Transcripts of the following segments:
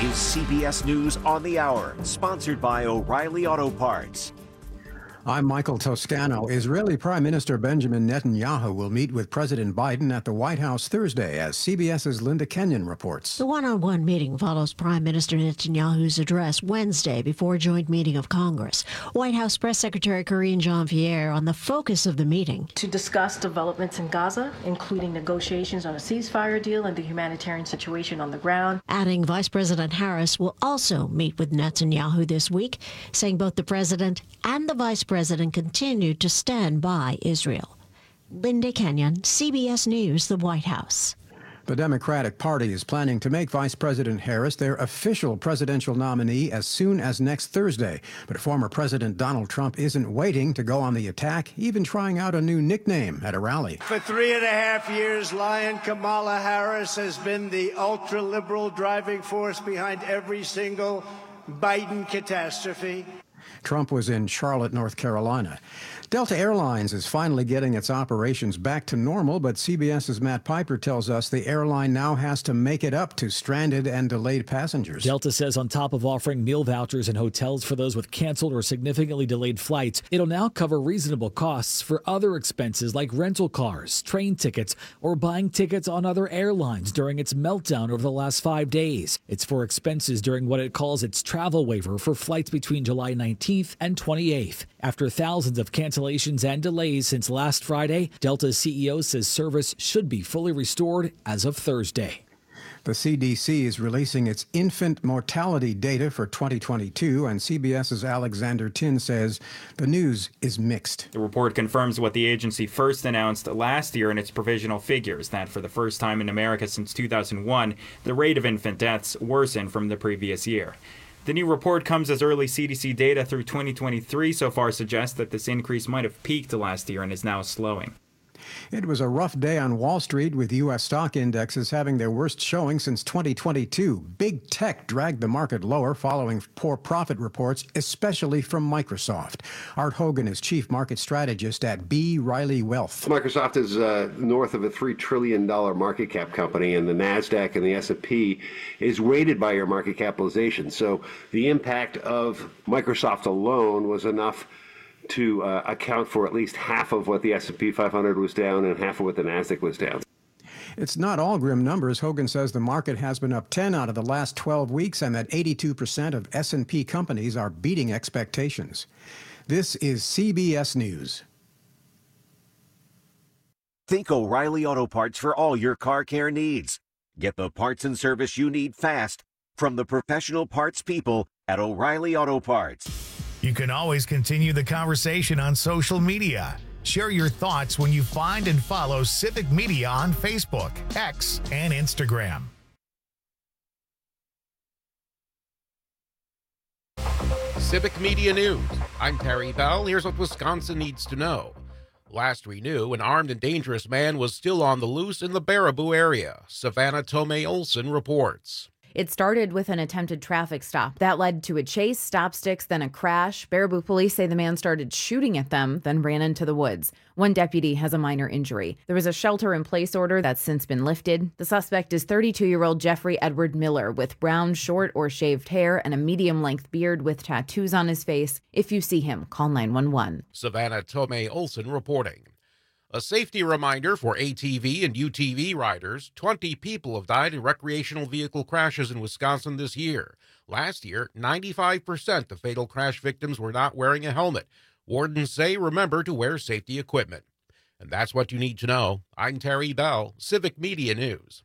is CBS News on the Hour, sponsored by O'Reilly Auto Parts. I'm Michael Toscano. Israeli Prime Minister Benjamin Netanyahu will meet with President Biden at the White House Thursday, as CBS's Linda Kenyon reports. The one-on-one meeting follows Prime Minister Netanyahu's address Wednesday before a joint meeting of Congress. White House Press Secretary Karine Jean-Pierre on the focus of the meeting. To discuss developments in Gaza, including negotiations on a ceasefire deal and the humanitarian situation on the ground. Adding Vice President Harris will also meet with Netanyahu this week, saying both the president and the vice president continued to stand by Israel. Linda Kenyon, CBS News, the White House. The Democratic Party is planning to make Vice President Harris their official presidential nominee as soon as next Thursday. But former President Donald Trump isn't waiting to go on the attack, even trying out a new nickname at a rally. For 3.5 years, Lion Kamala Harris has been the ultra-liberal driving force behind every single Biden catastrophe. Trump was in Charlotte, North Carolina. Delta Airlines is finally getting its operations back to normal, but CBS's Matt Piper tells us the airline now has to make it up to stranded and delayed passengers. Delta says on top of offering meal vouchers and hotels for those with canceled or significantly delayed flights, it'll now cover reasonable costs for other expenses like rental cars, train tickets, or buying tickets on other airlines during its meltdown over the last 5 days. It's for expenses during what it calls its travel waiver for flights between July 19th and 28th. After thousands of cancellations and delays since last Friday, Delta's CEO says service should be fully restored as of Thursday. The CDC is releasing its infant mortality data for 2022, and CBS's Alexander Tin says the news is mixed. The report confirms what the agency first announced last year in its provisional figures, that for the first time in America since 2001, the rate of infant deaths worsened from the previous year. The new report comes as early CDC data through 2023 so far suggests that this increase might have peaked last year and is now slowing. It was a rough day on Wall Street, with U.S. stock indexes having their worst showing since 2022. Big tech dragged the market lower following poor profit reports, especially from Microsoft. Art Hogan is chief market strategist at B. Riley Wealth. Microsoft is north of a $3 trillion market cap company, and the NASDAQ and the S&P is weighted by your market capitalization. So the impact of Microsoft alone was enough to account for at least half of what the S&P 500 was down and half of what the NASDAQ was down. It's not all grim numbers. Hogan says the market has been up 10 out of the last 12 weeks and that 82% of S&P companies are beating expectations. This is CBS News. Think O'Reilly Auto Parts for all your car care needs. Get the parts and service you need fast from the professional parts people at O'Reilly Auto Parts. You can always continue the conversation on social media. Share your thoughts when you find and follow Civic Media on Facebook, X, and Instagram. Civic Media News. I'm Terry Bell. Here's what Wisconsin needs to know. Last we knew, an armed and dangerous man was still on the loose in the Baraboo area. Savannah Tomei Olson reports. It started with an attempted traffic stop. That led to a chase, stop sticks, then a crash. Baraboo police say the man started shooting at them, then ran into the woods. One deputy has a minor injury. There was a shelter-in-place order that's since been lifted. The suspect is 32-year-old Jeffrey Edward Miller with brown, short, or shaved hair and a medium-length beard with tattoos on his face. If you see him, call 911. Savannah Tomei Olson reporting. A safety reminder for ATV and UTV riders. 20 people have died in recreational vehicle crashes in Wisconsin this year. Last year, 95% of fatal crash victims were not wearing a helmet. Wardens say remember to wear safety equipment. And that's what you need to know. I'm Terry Bell, Civic Media News.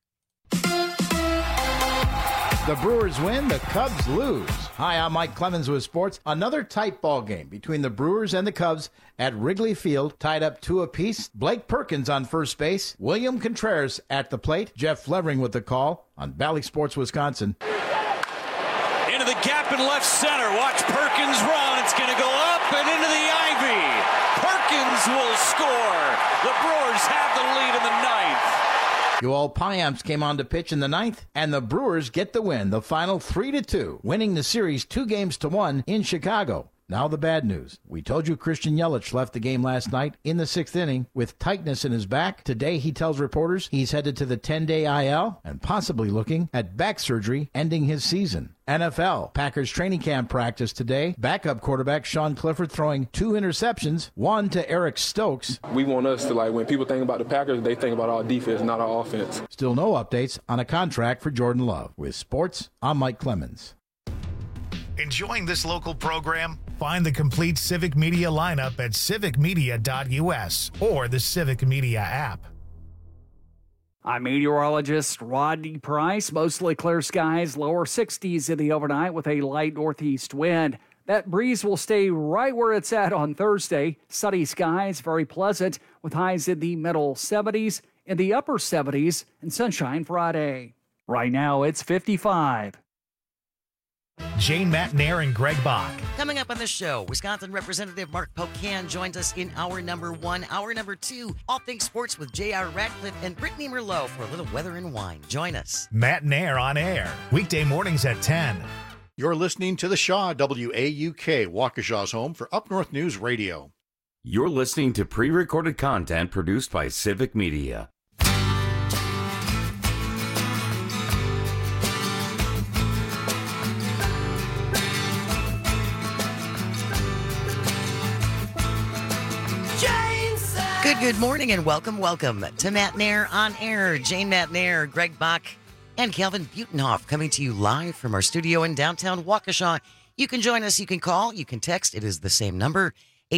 The Brewers win, the Cubs lose. Hi, I'm Mike Clemens with sports. Another tight ball game between the Brewers and the Cubs at Wrigley Field, tied up 2 apiece. Blake Perkins on first base, William Contreras at the plate, Jeff Flevering with the call on Valley Sports Wisconsin. Into the gap in left center. Watch Perkins run. It's going to go up and into the ivy. Perkins will score. The Brewers have the lead in the ninth. Yoel Payamps came on to pitch in the ninth, and the Brewers get the win, the final 3-2, winning the series 2-1 in Chicago. Now the bad news. We told you Christian Yelich left the game last night in the 6th inning with tightness in his back. Today he tells reporters he's headed to the 10-day IL and possibly looking at back surgery ending his season. NFL. Packers training camp practice today. Backup quarterback Sean Clifford throwing 2 interceptions, one to Eric Stokes. We want us to, when people think about the Packers, they think about our defense, not our offense. Still no updates on a contract for Jordan Love. With sports, I'm Mike Clemens. Enjoying this local program? Find the complete Civic Media lineup at civicmedia.us or the Civic Media app. I'm meteorologist Rodney Price. Mostly clear skies, lower 60s in the overnight with a light northeast wind. That breeze will stay right where it's at on Thursday. Sunny skies, very pleasant, with highs in the middle 70s, in the upper 70s, and sunshine Friday. Right now, it's 55. Jane Matnair and Greg Bach. Coming up on the show, Wisconsin Representative Mark Pocan joins us in hour number 1. Hour number 2, all things sports with J.R. Ratcliffe and Brittany Merlot for a little weather and wine. Join us. Matnair on air, weekday mornings at 10. You're listening to The Shaw, WAUK, Waukesha's home for Up North News Radio. You're listening to pre-recorded content produced by Civic Media. Good morning and welcome to Matnair on Air. Jane Matnair, Greg Bach, and Calvin Butenhoff coming to you live from our studio in downtown Waukesha. You can join us, you can call, you can text. It is the same number,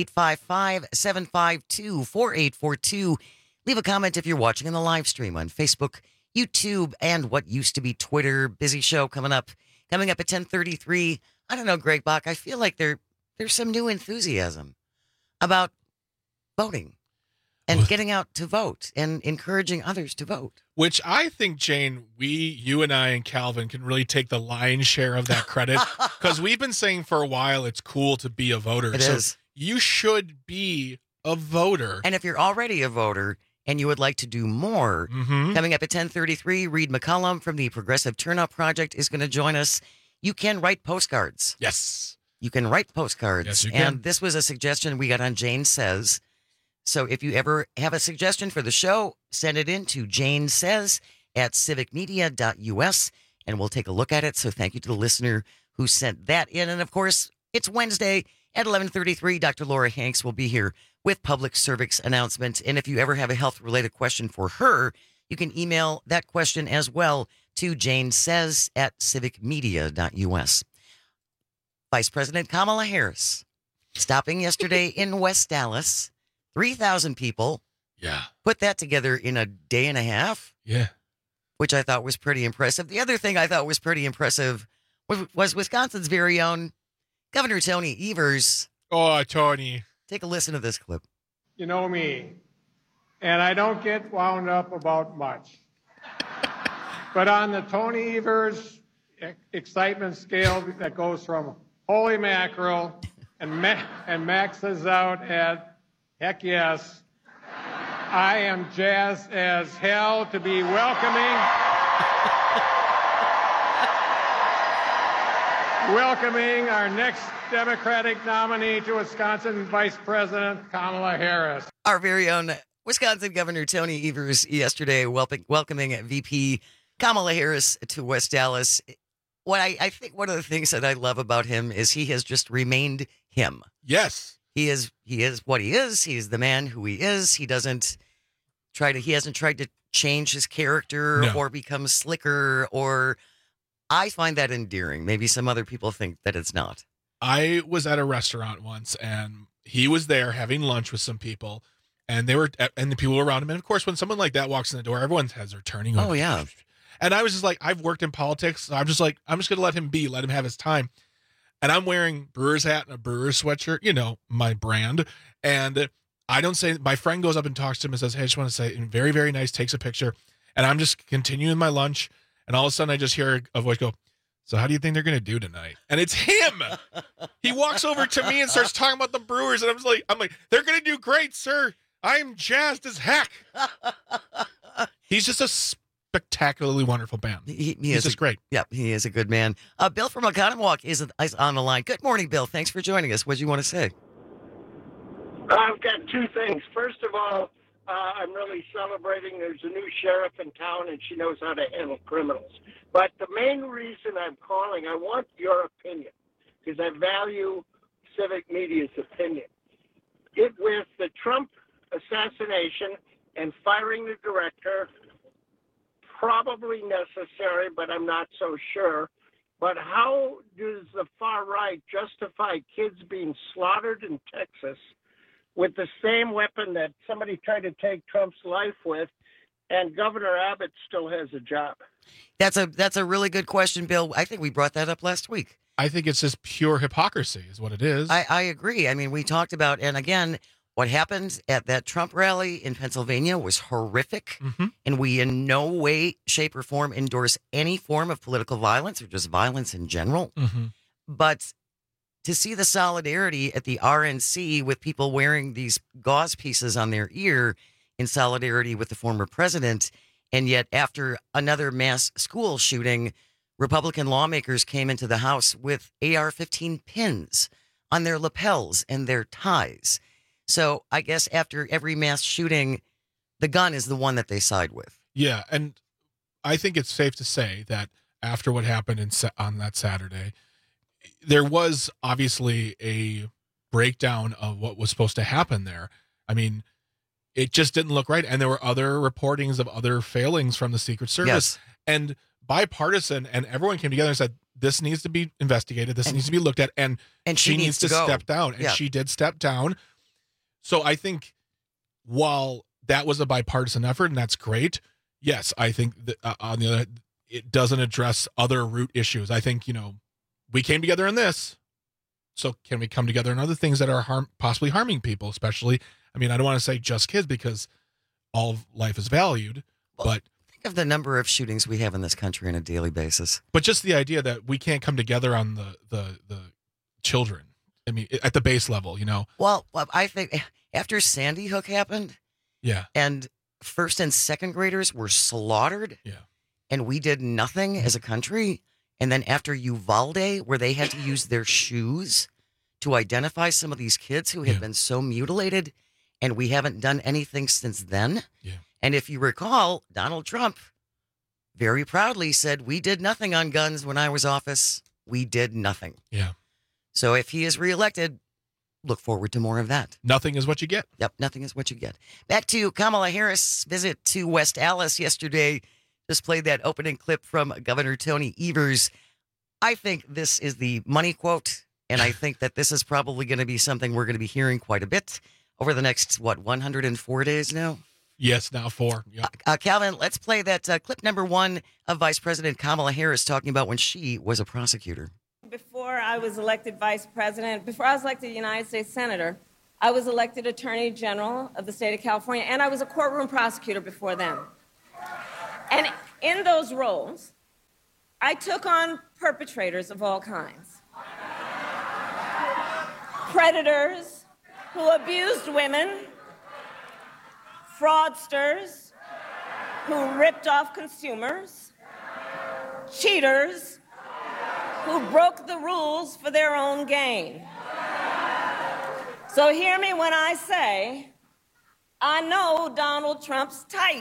855-752-4842. Leave a comment if you're watching in the live stream on Facebook, YouTube, and what used to be Twitter. Busy show coming up at 10:33. I don't know, Greg Bach, I feel like there's some new enthusiasm about voting. And getting out to vote and encouraging others to vote. Which I think, Jane, you and I and Calvin can really take the lion's share of that credit. Because we've been saying for a while it's cool to be a voter. It is. You should be a voter. And if you're already a voter and you would like to do more, coming up at 10:33, Reed McCollum from the Progressive Turnout Project is going to join us. You can write postcards. Yes. You can write postcards. Yes, you can. And this was a suggestion we got on Jane Says. So if you ever have a suggestion for the show, send it in to janesays@civicmedia.us, and we'll take a look at it. So thank you to the listener who sent that in. And, of course, it's Wednesday at 11:33. Dr. Laura Hanks will be here with public service announcement. And if you ever have a health-related question for her, you can email that question as well to janesays@civicmedia.us. Vice President Kamala Harris stopping yesterday in West Dallas. 3,000 people. Yeah. Put that together in a day and a half. Yeah. Which I thought was pretty impressive. The other thing I thought was pretty impressive was Wisconsin's very own Governor Tony Evers. Oh, Tony. Take a listen to this clip. You know me, and I don't get wound up about much. But on the Tony Evers excitement scale that goes from holy mackerel and maxes out at heck yes. I am jazzed as hell to be welcoming our next Democratic nominee to Wisconsin Vice President Kamala Harris. Our very own Wisconsin Governor Tony Evers yesterday welcoming VP Kamala Harris to West Dallas. What I think one of the things that I love about him is he has just remained him. Yes. He is what he is. He's the man who he is. He hasn't tried to change his character or become slicker, or I find that endearing. Maybe some other people think that it's not. I was at a restaurant once and he was there having lunch with some people and the people were around him. And of course, when someone like that walks in the door, everyone's heads are turning. Oh, yeah. And I was just like, I've worked in politics. So I'm just going to let him have his time. And I'm wearing Brewers hat and a Brewers sweatshirt, my brand. And I don't say, my friend goes up and talks to him and says, hey, I just want to say, very, very nice, takes a picture. And I'm just continuing my lunch. And all of a sudden I just hear a voice go, so how do you think they're going to do tonight? And it's him. He walks over to me and starts talking about the Brewers. And I'm like, they're going to do great, sir. I'm jazzed as heck. He's just spectacularly wonderful band. He's just great. Yeah, he is a good man. Bill from Oconomowoc is on the line. Good morning, Bill. Thanks for joining us. What do you want to say? I've got two things. First of all, I'm really celebrating there's a new sheriff in town and she knows how to handle criminals. But the main reason I'm calling, I want your opinion, because I value civic media's opinion. With the Trump assassination and firing the director, probably necessary, but I'm not so sure. But how does the far right justify kids being slaughtered in Texas with the same weapon that somebody tried to take Trump's life with, and Governor Abbott still has a job? That's a really good question, Bill. I think we brought that up last week. I think it's just pure hypocrisy is what it is. I agree. I mean, we talked about, and again, what happened at that Trump rally in Pennsylvania was horrific, and we in no way, shape, or form endorse any form of political violence or just violence in general. But to see the solidarity at the RNC with people wearing these gauze pieces on their ear in solidarity with the former president, and yet after another mass school shooting, Republican lawmakers came into the House with AR-15 pins on their lapels and their ties. So I guess after every mass shooting, the gun is the one that they side with. Yeah, and I think it's safe to say that after what happened on that Saturday, there was obviously a breakdown of what was supposed to happen there. I mean, it just didn't look right. And there were other reportings of other failings from the Secret Service. Yes. And bipartisan, and everyone came together and said, this needs to be investigated. This needs to be looked at. And she needs to step down. And she did step down. So I think while that was a bipartisan effort, and that's great, yes, I think that, on the other hand, it doesn't address other root issues. I think, we came together in this. So can we come together in other things that are possibly harming people, especially, I mean, I don't want to say just kids because all of life is valued, but think of the number of shootings we have in this country on a daily basis. But just the idea that we can't come together on the children. I mean, at the base level, Well, I think after Sandy Hook happened, and first and second graders were slaughtered, and we did nothing as a country. And then after Uvalde, where they had to use their shoes to identify some of these kids who had been so mutilated, and we haven't done anything since then. And if you recall, Donald Trump very proudly said, we did nothing on guns when I was office. We did nothing. So if he is reelected, look forward to more of that. Nothing is what you get. Yep, nothing is what you get. Back to Kamala Harris' visit to West Allis yesterday. Just played that opening clip from Governor Tony Evers. I think this is the money quote, and I think that this is probably going to be something we're going to be hearing quite a bit over the next, 104 days now? Yes, now 4. Yep. Calvin, let's play that clip number 1 of Vice President Kamala Harris talking about when she was a prosecutor. Before I was elected vice president, before I was elected United States Senator, I was elected Attorney General of the state of California, and I was a courtroom prosecutor before then. And in those roles, I took on perpetrators of all kinds. Predators who abused women, fraudsters who ripped off consumers, cheaters who broke the rules for their own gain. So hear me when I say, I know Donald Trump's type.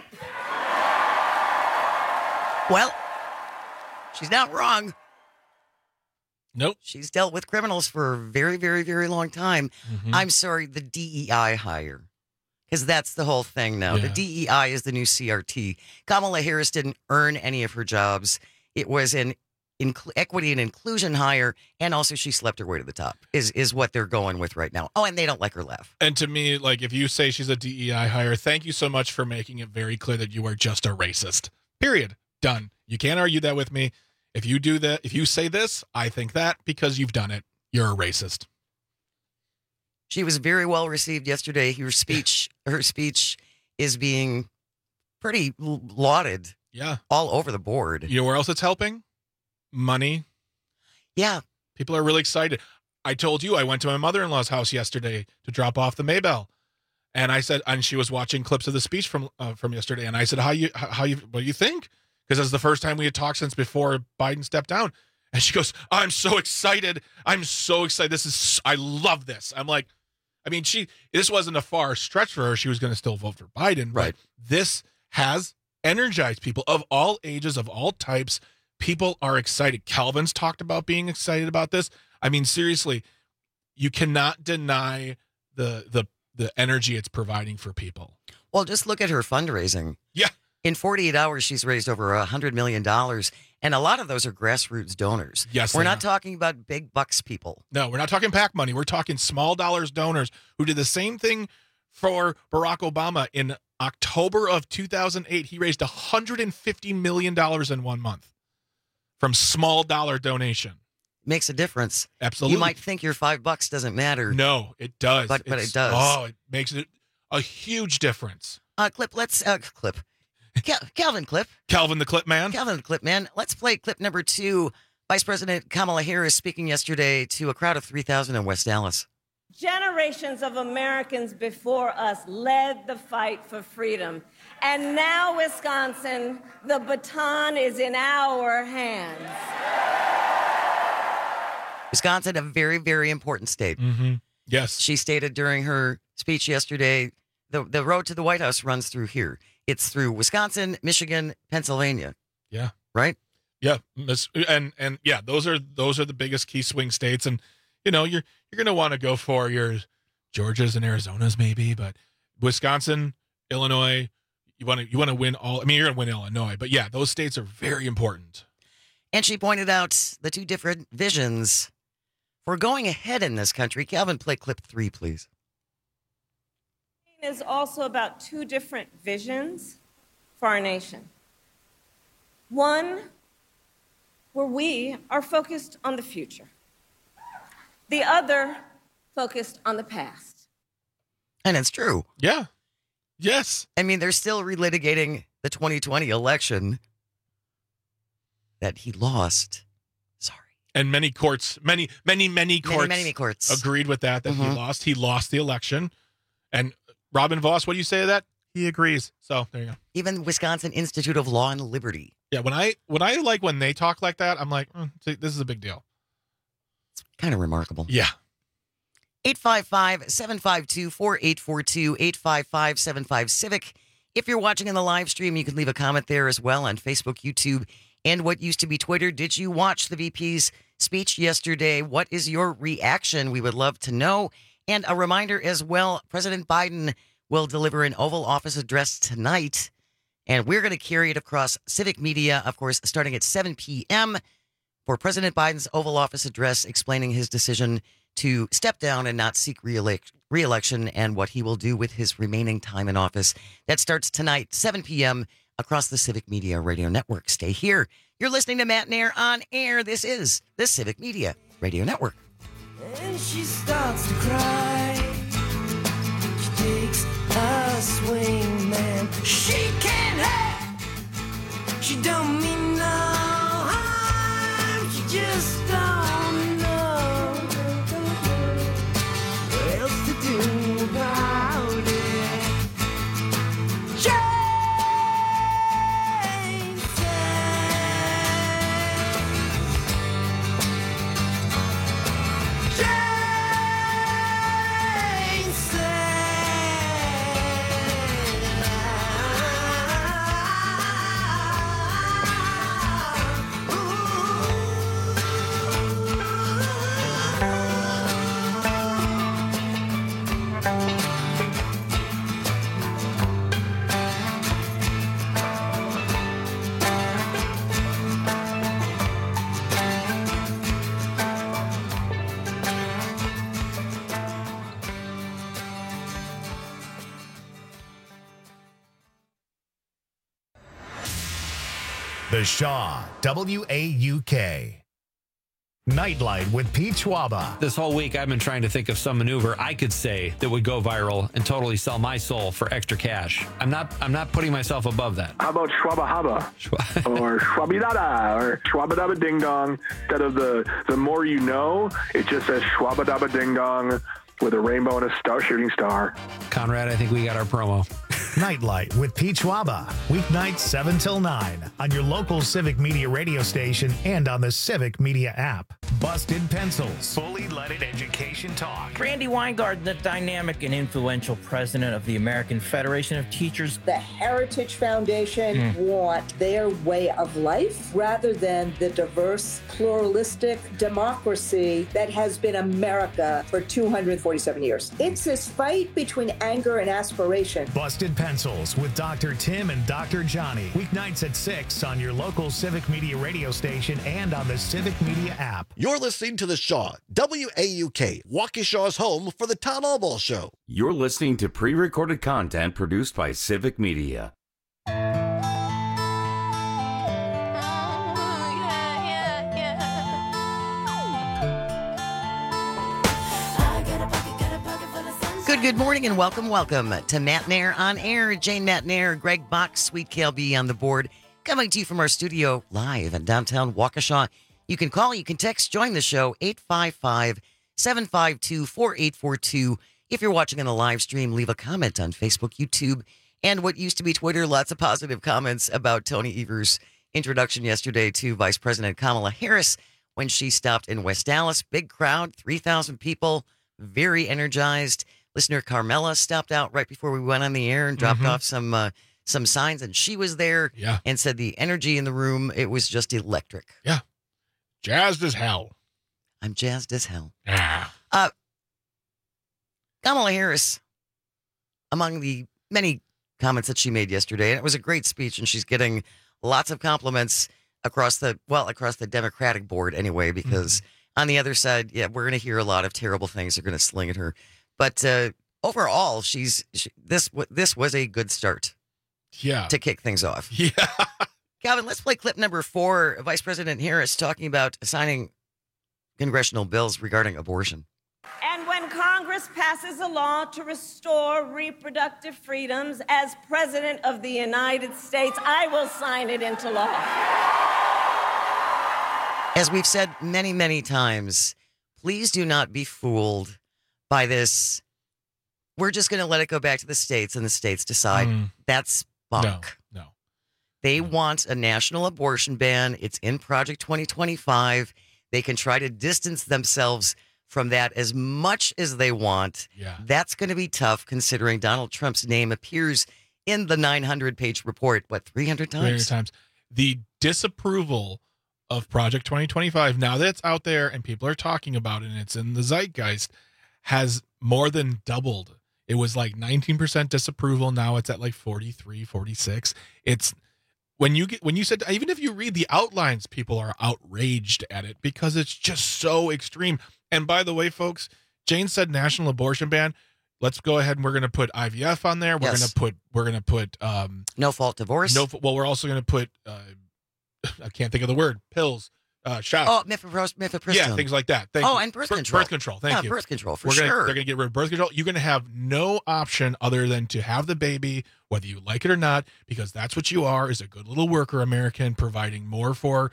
Well, she's not wrong. Nope. She's dealt with criminals for a very, very, very long time. I'm sorry, the DEI hire. Because that's the whole thing now. The DEI is the new CRT. Kamala Harris didn't earn any of her jobs. It was an equity and inclusion hire, and also she slept her way to the top, is what they're going with right now. Oh, and they don't like her laugh. And to me, if you say she's a DEI hire, thank you so much for making it very clear that you are just a racist. Period. Done. You can't argue that with me. If you do that, if you say this, I think that because you've done it, you're a racist. She was very well received yesterday. Her speech is being pretty lauded. Yeah. All over the board. You know where else it's helping? Money. Yeah. People are really excited. I told you I went to my mother-in-law's house yesterday to drop off the Maybell. And I said, and she was watching clips of the speech from yesterday. And I said, what do you think? Because it's the first time we had talked since before Biden stepped down. And she goes, I'm so excited. I'm so excited. I love this. I'm like, I mean, this wasn't a far stretch for her. She was going to still vote for Biden. Right. But this has energized people of all ages, of all types. People are excited. Calvin's talked about being excited about this. I mean, seriously, you cannot deny the energy it's providing for people. Well, just look at her fundraising. Yeah. In 48 hours, she's raised over $100 million. And a lot of those are grassroots donors. Yes, we're not talking about big bucks people. No, we're not talking PAC money. We're talking small dollars donors who did the same thing for Barack Obama. In October of 2008, he raised $150 million in 1 month from small dollar donation. Makes a difference. Absolutely. You might think your $5 doesn't matter. No, it does. But it does. Oh, it makes it a huge difference. Calvin Clip. Calvin the Clip Man. Calvin the Clip Man. Let's play clip number 2. Vice President Kamala Harris speaking yesterday to a crowd of 3,000 in West Dallas. Generations of Americans before us led the fight for freedom. And now, Wisconsin, the baton is in our hands. Wisconsin, a very, very important state. Mm-hmm. Yes. She stated during her speech yesterday, the road to the White House runs through here. It's through Wisconsin, Michigan, Pennsylvania. Yeah. Right? Yeah. And yeah, those are the biggest key swing states. And, you know, you're going to want to go for your Georgias and Arizonas maybe, but Wisconsin, Illinois, you want to win all. I mean, you're going to win Illinois, but yeah, those states are very important. And she pointed out the two different visions for going ahead in this country. Calvin, play clip 3, please. Is also about two different visions for our nation. One, where we are focused on the future. The other, focused on the past. And it's true. Yeah. Yes. I mean, they're still relitigating the 2020 election that he lost. Sorry. And many courts, many courts agreed with that mm-hmm. he lost. He lost the election. And Robin Voss, what do you say to that? He agrees. So there you go. Even Wisconsin Institute of Law and Liberty. Yeah, when they talk like that, I'm like, this is a big deal. It's kind of remarkable. Yeah. 855-752-4842, 855-75-CIVIC. If you're watching in the live stream, you can leave a comment there as well on Facebook, YouTube, and what used to be Twitter. Did you watch the VP's speech yesterday? What is your reaction? We would love to know. And a reminder as well, President Biden will deliver an Oval Office address tonight, and we're going to carry it across Civic Media, of course, starting at 7 p.m. for President Biden's Oval Office address explaining his decision to step down and not seek re-election and what he will do with his remaining time in office. That starts tonight, 7 p.m. across the Civic Media Radio Network. Stay here. You're listening to Matt Nair on air. This is the Civic Media Radio Network. And she starts to cry. She takes a swing, man. She can't help. She don't mean no harm. She just don't know what else to do about it. The Shaw, W-A-U-K. Nightlight with Pete Schwaba. This whole week, I've been trying to think of some maneuver I could say that would go viral and totally sell my soul for extra cash. I'm not putting myself above that. How about Schwaba Haba? Or Schwabidada, or Schwabadaba Ding Dong. Instead of the more you know, it just says Schwabadaba Ding Dong. with a rainbow and a shooting star. Conrad, I think we got our promo. Nightlight with Pete Schwaba. Weeknights 7 till 9 on your local Civic Media radio station and on the Civic Media app. Busted Pencils. Fully leaded education talk. Randy Weingarten, the dynamic and influential president of the American Federation of Teachers. The Heritage Foundation want their way of life rather than the diverse, pluralistic democracy that has been America for 247 years. It's this fight between anger and aspiration. Busted Pencils with Dr. Tim and Dr. Johnny. Weeknights at 6 on your local Civic Media radio station and on the Civic Media app. You're listening to The Shaw, WAUK, Waukesha's home for the Tom Albaugh Show. You're listening to pre-recorded content produced by Civic Media. Good morning and welcome to Matt Nair on Air. Jane Matt Nair, Greg Bach, Sweet KLB on the board, coming to you from our studio live in downtown Waukesha. You can call, you can text, join the show, 855-752-4842. If you're watching on the live stream, leave a comment on Facebook, YouTube, and what used to be Twitter. Lots of positive comments about Tony Evers' introduction yesterday to Vice President Kamala Harris when she stopped in West Dallas. Big crowd, 3,000 people, very energized. Listener Carmela stopped out right before we went on the air and dropped off some signs, and she was there and said the energy in the room, it was just electric. Yeah. Jazzed as hell. I'm jazzed as hell. Ah. Kamala Harris, among the many comments that she made yesterday, and it was a great speech, and she's getting lots of compliments across the Democratic board anyway, because on the other side, we're going to hear a lot of terrible things they're going to sling at her. But overall, this was a good start. Yeah. To kick things off. Yeah. Calvin, let's play clip number 4. Vice President Harris talking about signing congressional bills regarding abortion. And when Congress passes a law to restore reproductive freedoms, as President of the United States, I will sign it into law. As we've said many, many times, please do not be fooled by this. We're just going to let it go back to the states and the states decide. That's bunk. No. They want a national abortion ban. It's in Project 2025. They can try to distance themselves from that as much as they want. Yeah. That's going to be tough considering Donald Trump's name appears in the 900-page report, 300 times? 300 times. The disapproval of Project 2025, now that it's out there and people are talking about it and it's in the zeitgeist, has more than doubled. It was like 19% disapproval. Now it's at like 43, 46. It's when you said, even if you read the outlines, people are outraged at it because it's just so extreme. And by the way, folks, Jane said national abortion ban. Let's go ahead and we're going to put IVF on there. We're going to put no fault divorce. Well, we're also going to put I can't think of the word, pills. Shots. Oh, mifepristone. Yeah, things like that. Thank you. And birth control. Birth control. Thank you. Birth control, sure. They're going to get rid of birth control. You're going to have no option other than to have the baby, whether you like it or not, because that's what you are, is a good little worker American providing more for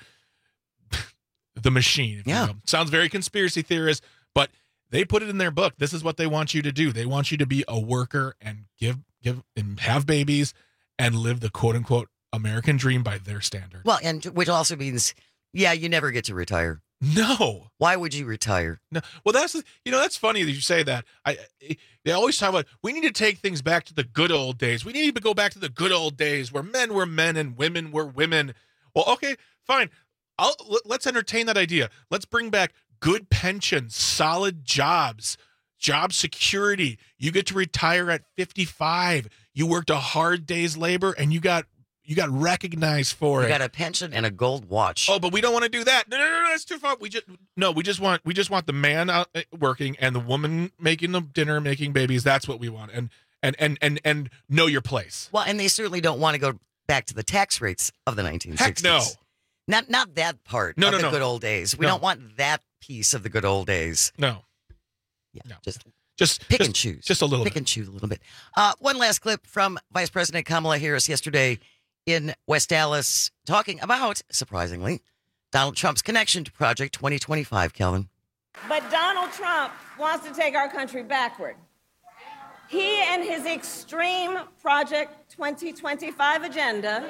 the machine. If you will. Sounds very conspiracy theorist, but they put it in their book. This is what they want you to do. They want you to be a worker and give and have babies and live the quote unquote American dream by their standard. Well, and which also means, you never get to retire. No. Why would you retire? No. Well, that's funny that you say that. They always talk about we need to take things back to the good old days. We need to go back to the good old days where men were men and women were women. Well, okay, fine. Let's entertain that idea. Let's bring back good pensions, solid jobs, job security. You get to retire at 55. You worked a hard day's labor and you got recognized for it. You got a pension and a gold watch. Oh, but we don't want to do that. No, that's too far. We just want the man out working and the woman making the dinner, making babies. That's what we want. And know your place. Well, and they certainly don't want to go back to the tax rates of the 1960s. Heck no. Not that part of the good old days. We don't want that piece of the good old days. No. Yeah, no. Just pick and choose. Just a little bit. Pick and choose a little bit. One last clip from Vice President Kamala Harris yesterday in West Dallas talking about, surprisingly, Donald Trump's connection to Project 2025, Kelvin. But Donald Trump wants to take our country backward. He and his extreme Project 2025 agenda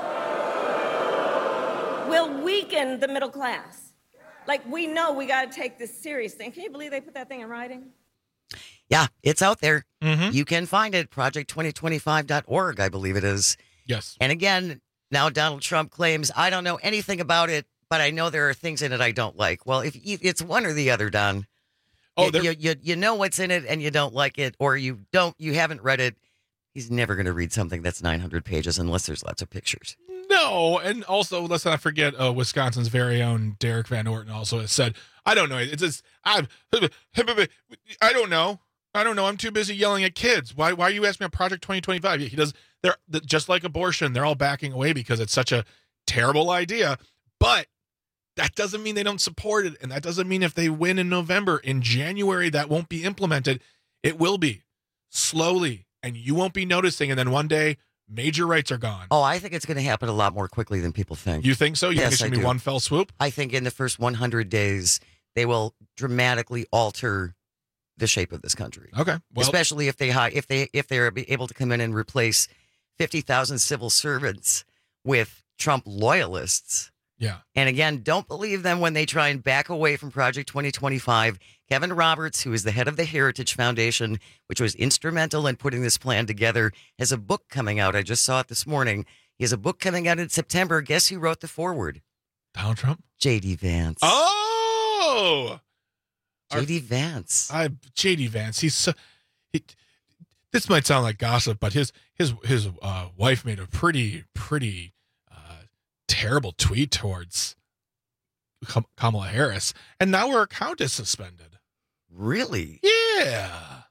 will weaken the middle class. Like, we know we got to take this seriously. And can you believe they put that thing in writing? Yeah, it's out there. You can find it, project2025.org, I believe it is. Yes. And again, now Donald Trump claims, I don't know anything about it, but I know there are things in it I don't like. Well, if it's one or the other, Don. Oh, you know what's in it and you don't like it, or you haven't read it. He's never going to read something that's 900 pages unless there's lots of pictures. No, and also let's not forget Wisconsin's very own Derek Van Orton also has said, I don't know. It's just, I don't know. I'm too busy yelling at kids. Why are you asking me about Project 2025? He does. They're just like abortion. They're all backing away because it's such a terrible idea. But that doesn't mean they don't support it. And that doesn't mean if they win in November, in January, that won't be implemented. It will be slowly, and you won't be noticing. And then one day, major rights are gone. Oh, I think it's going to happen a lot more quickly than people think. You think so? You think it's going to be one fell swoop? I think in the first 100 days, they will dramatically alter the shape of this country. Okay. Well, especially if they're able to come in and replace 50,000 civil servants with Trump loyalists. Yeah. And again, don't believe them when they try and back away from Project 2025. Kevin Roberts, who is the head of the Heritage Foundation, which was instrumental in putting this plan together, has a book coming out. I just saw it this morning. He has a book coming out in September. Guess who wrote the foreword? Donald Trump? J.D. Vance. Oh! J.D. Vance. J.D. Vance. This might sound like gossip, but his wife made a pretty terrible tweet towards Kamala Harris, and now her account is suspended. Really? Yeah.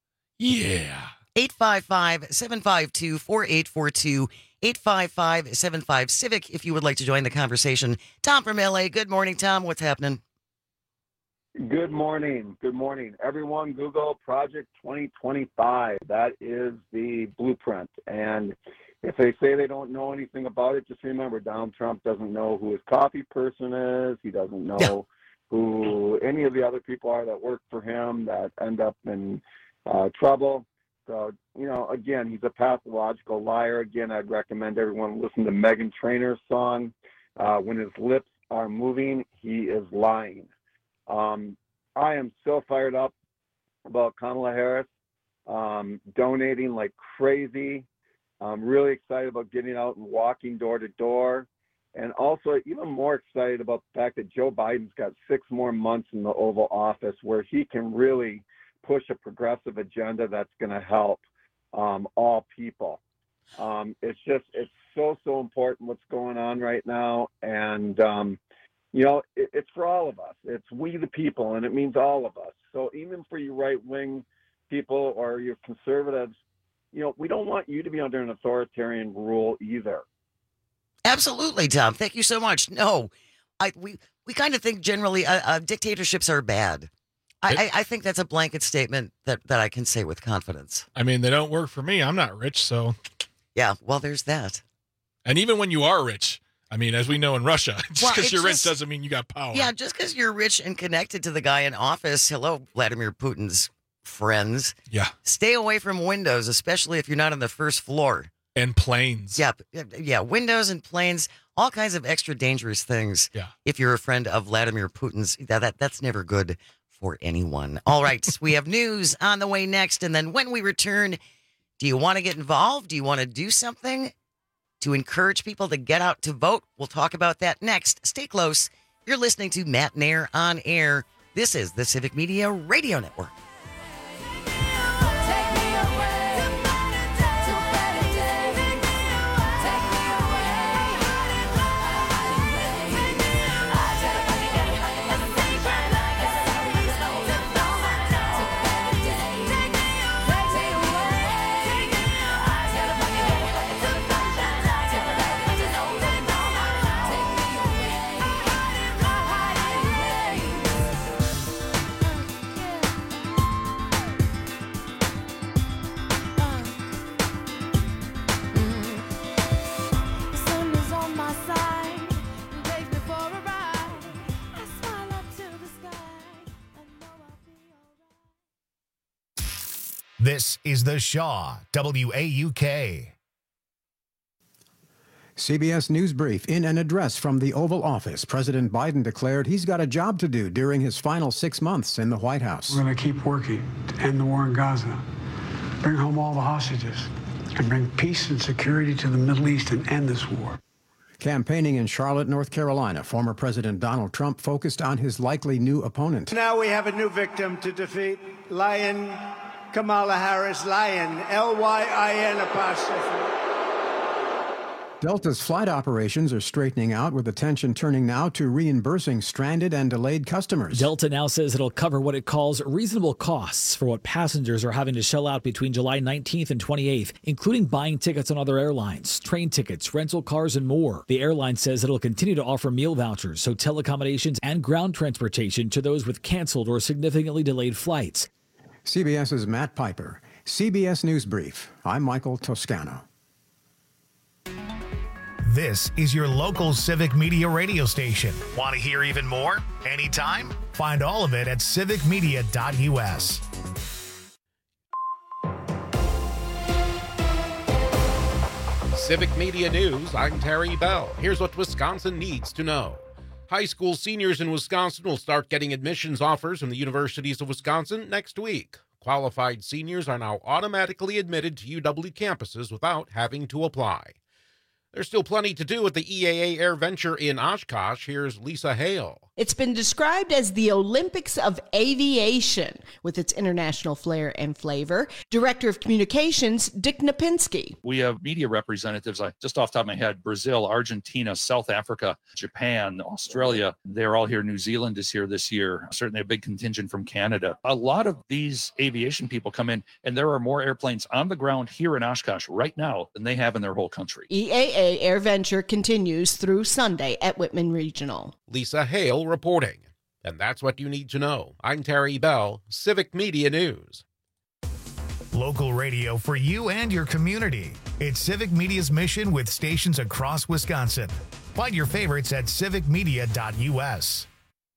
855-752-4842. 855-75-CIVIC if you would like to join the conversation. Tom from LA. Good morning, Tom. What's happening? Good morning. Everyone, Google Project 2025. That is the blueprint. And if they say they don't know anything about it, just remember Donald Trump doesn't know who his coffee person is. He doesn't know who any of the other people are that work for him that end up in trouble. So, again, he's a pathological liar. Again, I'd recommend everyone listen to Meghan Trainor's song. When his lips are moving, he is lying. I am so fired up about Kamala Harris donating like crazy. I'm really excited about getting out and walking door to door. And also even more excited about the fact that Joe Biden's got 6 more months in the Oval Office where he can really push a progressive agenda that's going to help all people. It's so important what's going on right now. And, it's for all of us. It's we the people, and it means all of us. So even for you right-wing people or your conservatives, we don't want you to be under an authoritarian rule either. Absolutely, Tom. Thank you so much. No, we kind of think generally dictatorships are bad. I think that's a blanket statement that I can say with confidence. I mean, they don't work for me. I'm not rich, so. Yeah, well, there's that. And even when you are rich, I mean, as we know in Russia, just because you're rich doesn't mean you got power. Yeah, just because you're rich and connected to the guy in office. Hello, Vladimir Putin's friends. Yeah. Stay away from windows, especially if you're not on the first floor. And planes. Yeah, windows and planes, all kinds of extra dangerous things. Yeah. If you're a friend of Vladimir Putin's, that's never good for anyone. All right, we have news on the way next. And then when we return, do you want to get involved? Do you want to do something to encourage people to get out to vote? We'll talk about that next. Stay close. You're listening to Matt Nair on Air. This is the Civic Media Radio Network. This is The Shaw, WAUK. CBS News Brief. In an address from the Oval Office, President Biden declared he's got a job to do during his final 6 months in the White House. We're going to keep working to end the war in Gaza, bring home all the hostages, and bring peace and security to the Middle East and end this war. Campaigning in Charlotte, North Carolina, former President Donald Trump focused on his likely new opponent. Now we have a new victim to defeat. Lion Kamala Harris. Lion, L-Y-I-N apostrophe. Delta's flight operations are straightening out, with attention turning now to reimbursing stranded and delayed customers. Delta now says it'll cover what it calls reasonable costs for what passengers are having to shell out between July 19th and 28th, including buying tickets on other airlines, train tickets, rental cars, and more. The airline says it'll continue to offer meal vouchers, hotel accommodations, and ground transportation to those with canceled or significantly delayed flights. CBS's Matt Piper. CBS News Brief. I'm Michael Toscano. This is your local Civic Media radio station. Want to hear even more? Anytime? Find all of it at civicmedia.us. Civic Media News, I'm Terry Bell. Here's what Wisconsin needs to know. High school seniors in Wisconsin will start getting admissions offers from the universities of Wisconsin next week. Qualified seniors are now automatically admitted to UW campuses without having to apply. There's still plenty to do at the EAA Air Venture in Oshkosh. Here's Lisa Hale. It's been described as the Olympics of aviation, with its international flair and flavor. Director of Communications, Dick Napinski. We have media representatives, just off the top of my head, Brazil, Argentina, South Africa, Japan, Australia. They're all here. New Zealand is here this year. Certainly a big contingent from Canada. A lot of these aviation people come in, and there are more airplanes on the ground here in Oshkosh right now than they have in their whole country. EAA Air Venture continues through Sunday at Whitman Regional. Lisa Hale reporting. And that's what you need to know. I'm Terry Bell, Civic Media News. Local radio for you and your community. It's Civic Media's mission with stations across Wisconsin. Find your favorites at civicmedia.us.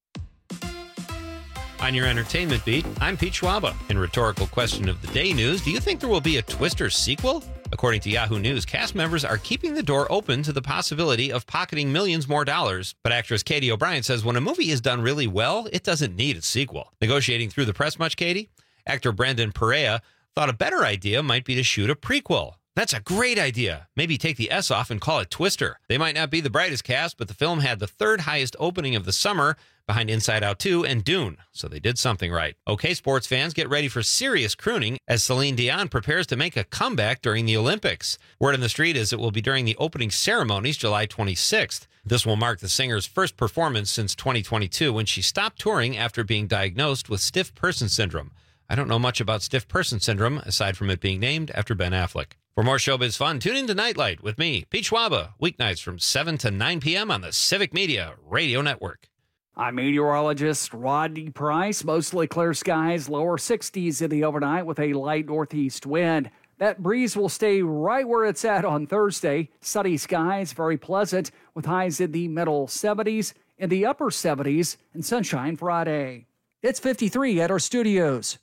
On your entertainment beat, I'm Pete Schwaba. In Rhetorical Question of the Day news, do you think there will be a Twister sequel? According to Yahoo News, cast members are keeping the door open to the possibility of pocketing millions more dollars. But actress Katie O'Brien says when a movie is done really well, it doesn't need a sequel. Negotiating through the press much, Katie? Actor Brendan Perea thought a better idea might be to shoot a prequel. That's a great idea. Maybe take the S off and call it Twister. They might not be the brightest cast, but the film had the third highest opening of the summer, behind Inside Out 2 and Dune, so they did something right. Okay, sports fans, get ready for serious crooning as Celine Dion prepares to make a comeback during the Olympics. Word on the street is it will be during the opening ceremonies July 26th. This will mark the singer's first performance since 2022 when she stopped touring after being diagnosed with stiff person syndrome. I don't know much about stiff person syndrome, aside from it being named after Ben Affleck. For more showbiz fun, tune in to Nightlight with me, Pete Schwaba, weeknights from 7 to 9 p.m. on the Civic Media Radio Network. I'm meteorologist Rodney Price. Mostly clear skies, lower 60s in the overnight with a light northeast wind. That breeze will stay right where it's at on Thursday. Sunny skies, very pleasant, with highs in the middle 70s, in the upper 70s, and sunshine Friday. It's 53 at our studios.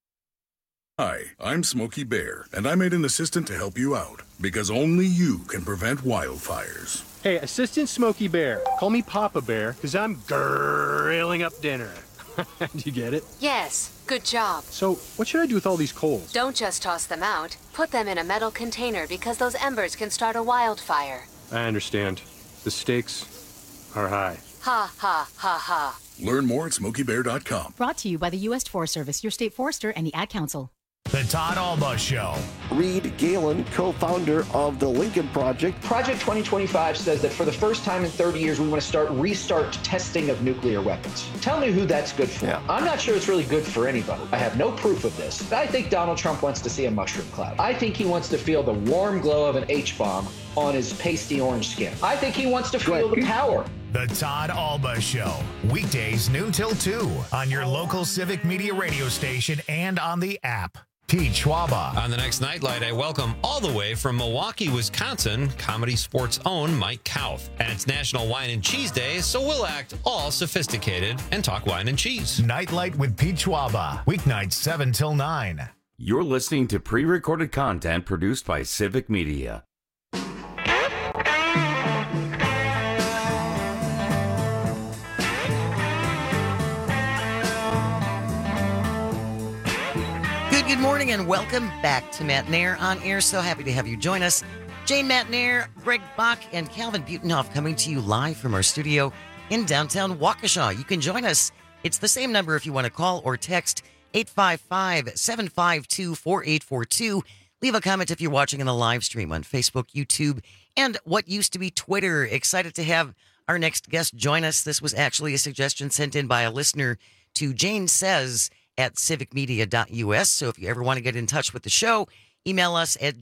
Hi, I'm Smokey Bear, and I made an assistant to help you out, because only you can prevent wildfires. Hey, Assistant Smokey Bear. Call me Papa Bear, because I'm grilling up dinner. Do you get it? Yes, good job. So, what should I do with all these coals? Don't just toss them out. Put them in a metal container because those embers can start a wildfire. I understand. The stakes are high. Ha, ha, ha, ha. Learn more at SmokeyBear.com. Brought to you by the U.S. Forest Service, your state forester, and the Ad Council. The Todd Alba Show. Reed Galen, co-founder of the Lincoln Project. Project 2025 says that for the first time in 30 years, we want to restart testing of nuclear weapons. Tell me who that's good for. Yeah. I'm not sure it's really good for anybody. I have no proof of this. I think Donald Trump wants to see a mushroom cloud. I think he wants to feel the warm glow of an H-bomb on his pasty orange skin. I think he wants to feel the power. The Todd Alba Show. Weekdays noon till 2 on your local Civic Media radio station and on the app. Pete Schwaba. On the next Nightlight, I welcome all the way from Milwaukee, Wisconsin, Comedy Sports' own Mike Kauth. And it's National Wine and Cheese Day, so we'll act all sophisticated and talk wine and cheese. Nightlight with Pete Schwaba. Weeknights 7 till 9. You're listening to pre-recorded content produced by Civic Media. Good morning and welcome back to Matt Nair on Air. So happy to have you join us. Jane Matt Nair, Greg Bach, and Calvin Butenhoff coming to you live from our studio in downtown Waukesha. You can join us. It's the same number if you want to call or text 855-752-4842. Leave a comment if you're watching in the live stream on Facebook, YouTube, and what used to be Twitter. Excited to have our next guest join us. This was actually a suggestion sent in by a listener to Jane Says at civicmedia.us. So if you ever want to get in touch with the show, email us at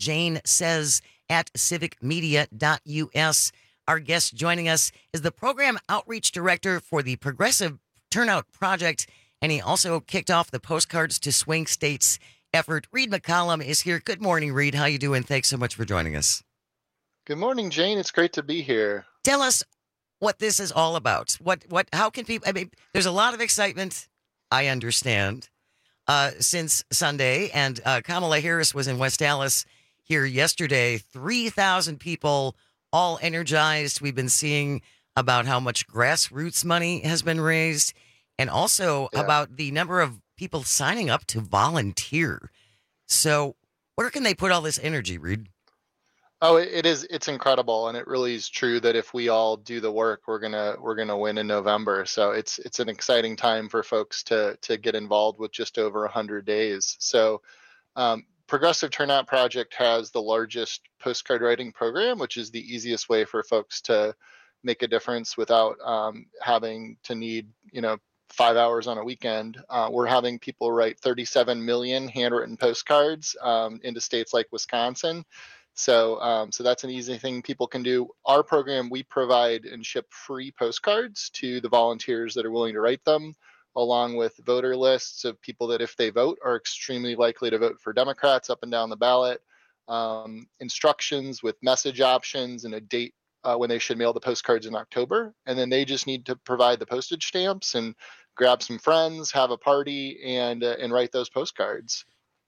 janesays@civicmedia.us. Our guest joining us is the Program Outreach Director for the Progressive Turnout Project, and he also kicked off the Postcards to Swing States effort. Reed McCollum is here. Good morning, Reed. How you doing? Thanks so much for joining us. Good morning, Jane. It's great to be here. Tell us what this is all about. How can people, I mean, there's a lot of excitement, I understand, since Sunday, and Kamala Harris was in West Allis here yesterday. 3,000 people, all energized. We've been seeing about how much grassroots money has been raised, and also about the number of people signing up to volunteer. So where can they put all this energy, Reed? Oh, it's incredible, and it really is true that if we all do the work, we're gonna win in November. So it's an exciting time for folks to get involved with just over 100 days. So Progressive Turnout Project has the largest postcard writing program, which is the easiest way for folks to make a difference without having to need 5 hours on a weekend. We're having people write 37 million handwritten postcards into states like Wisconsin. So that's an easy thing people can do. Our program, we provide and ship free postcards to the volunteers that are willing to write them, along with voter lists of people that, if they vote, are extremely likely to vote for Democrats up and down the ballot, instructions with message options and a date when they should mail the postcards in October. And then they just need to provide the postage stamps and grab some friends, have a party, and write those postcards.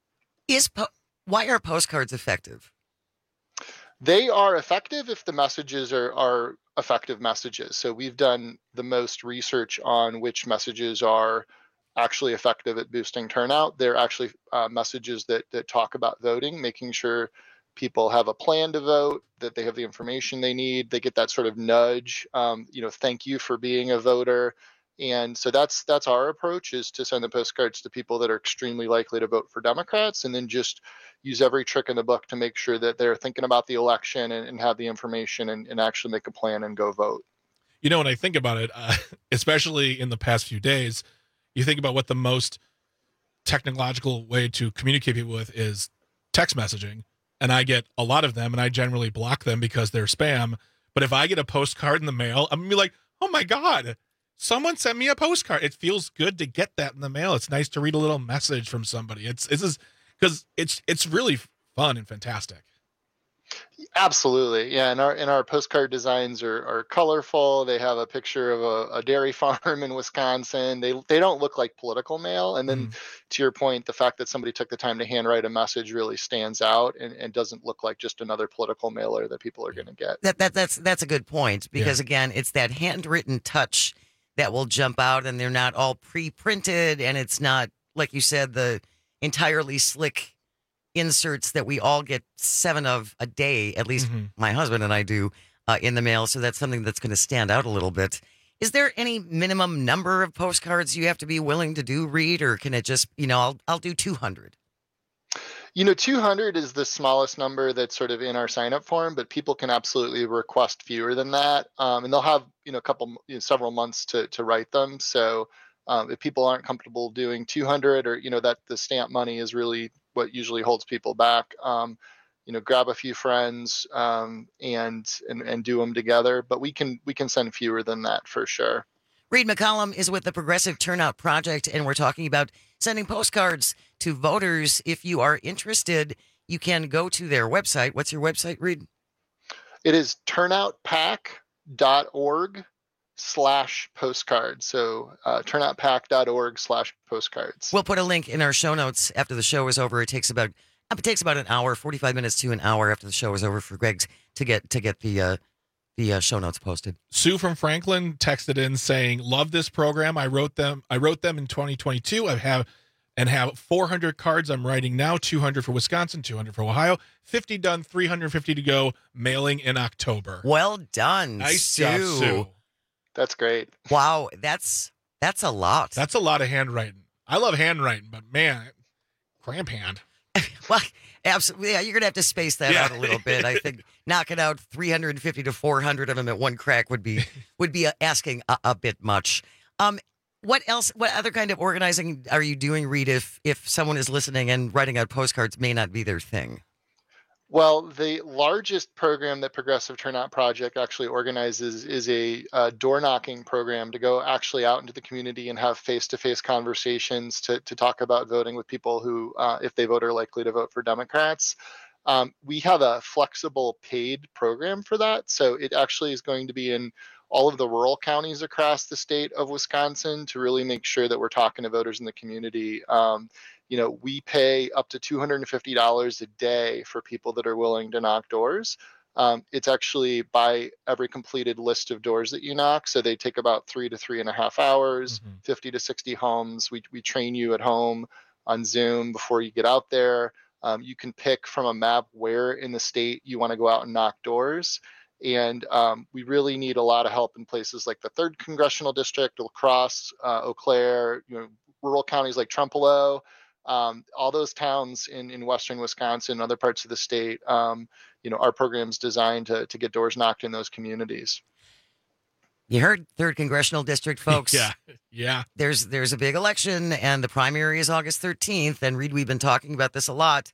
Why are postcards effective? They are effective if the messages are effective messages. So we've done the most research on which messages are actually effective at boosting turnout. They're actually messages that talk about voting, making sure people have a plan to vote, that they have the information they need, they get that sort of nudge, thank you for being a voter. And so that's our approach, is to send the postcards to people that are extremely likely to vote for Democrats, and then just use every trick in the book to make sure that they're thinking about the election and have the information and actually make a plan and go vote. When I think about it, especially in the past few days, you think about what the most technological way to communicate people with is text messaging. And I get a lot of them, and I generally block them because they're spam. But if I get a postcard in the mail, I'm going to be like, oh my God, someone sent me a postcard. It feels good to get that in the mail. It's nice to read a little message from somebody. It's because it's really fun and fantastic. Absolutely. Yeah. And our postcard designs are colorful. They have a picture of a dairy farm in Wisconsin. They don't look like political mail. And then to your point, the fact that somebody took the time to handwrite a message really stands out and doesn't look like just another political mailer that people are going to get. That's a good point, because again, it's that handwritten touch that will jump out, and they're not all pre-printed, and it's not, like you said, the entirely slick inserts that we all get 7 of a day, at least my husband and I do, in the mail. So that's something that's going to stand out a little bit. Is there any minimum number of postcards you have to be willing to do, Reed, or can it just, I'll do 200? 200 is the smallest number that's sort of in our sign-up form, but people can absolutely request fewer than that. And they'll have, several months to write them. So if people aren't comfortable doing 200, or, that the stamp money is really what usually holds people back, grab a few friends and do them together. But we can send fewer than that for sure. Reed McCollum is with the Progressive Turnout Project, and we're talking about sending postcards to voters. If you are interested, you can go to their website. What's your website, Reed? It is turnoutpack.org turnoutpack.org/postcards. So turnoutpack.org/postcards. We'll put a link in our show notes after the show is over. It takes about an hour, 45 minutes to an hour after the show is over for Greg to get the show notes posted. Sue from Franklin texted in saying, "Love this program. I wrote them in 2022. I have 400 cards I'm writing now, 200 for Wisconsin, 200 for Ohio, 50 done, 350 to go, mailing in October." Well done, nice Sue. job, Sue. That's great. Wow, that's a lot. That's a lot of handwriting. I love handwriting, but man, cramp hand. Well, absolutely. Yeah, you're going to have to space that out a little bit. I think knocking out 350 to 400 of them at one crack would be asking a bit much. What else? What other kind of organizing are you doing, Reed, if someone is listening and writing out postcards may not be their thing? Well, the largest program that Progressive Turnout Project actually organizes is a door knocking program to go actually out into the community and have face-to-face conversations to talk about voting with people who, if they vote, are likely to vote for Democrats. We have a flexible paid program for that. So it actually is going to be in all of the rural counties across the state of Wisconsin to really make sure that we're talking to voters in the community. We pay up to $250 a day for people that are willing to knock doors. It's actually by every completed list of doors that you knock. So they take about 3 to 3.5 hours, 50 to 60 homes. We train you at home on Zoom before you get out there. You can pick from a map where in the state you want to go out and knock doors. And we really need a lot of help in places like the 3rd Congressional District, La Crosse, Eau Claire, rural counties like Trempealeau. All those towns in western Wisconsin and other parts of the state, our program's designed to get doors knocked in those communities. You heard 3rd Congressional District, folks. Yeah. There's a big election, and the primary is August 13th. And Reed, we've been talking about this a lot.